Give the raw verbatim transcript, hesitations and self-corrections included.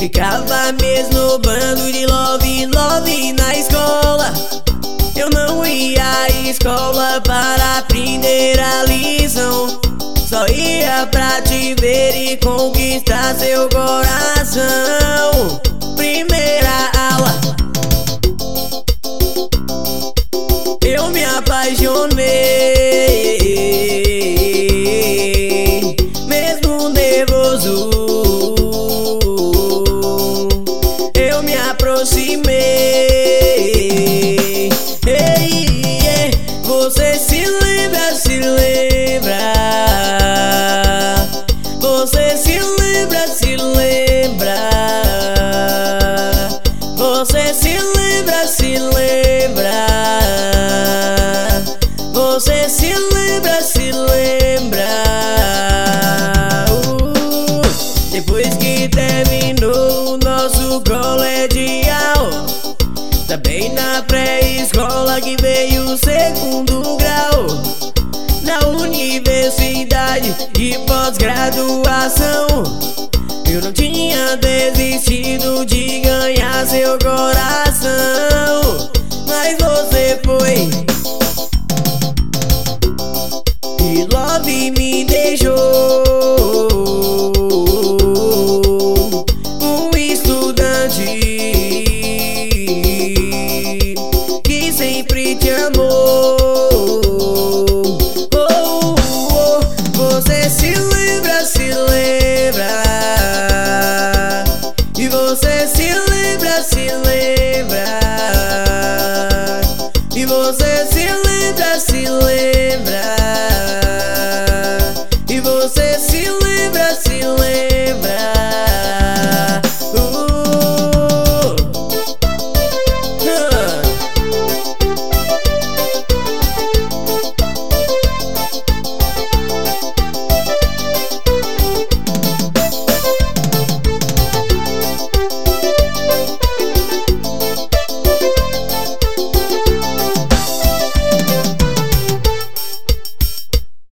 Ficava mesmo no bando de love, love na escola. Eu não ia à escola para aprender a lição, só ia pra te ver e conquistar seu coração. Primeira aula, eu me apaixonei, mesmo nervoso. Eu me aproximei. Ei, ei, você se lembra, se lembra? Você se lembra, se lembra? Você se lembra, se lembra? Você se lembra, se lembra? uh, Depois que terminou o nosso colegial, também na pré-escola que veio o segundo grau, na universidade de pós-graduação, eu não tinha desistido de ganhar seu coração. Mas você foi e love me deixou, um estudante que sempre te amou. Oh, oh, você se lembra, se lembra? E você se lembra, se lembra? E você se lembra, se lembra? E você se lembra, se lembra?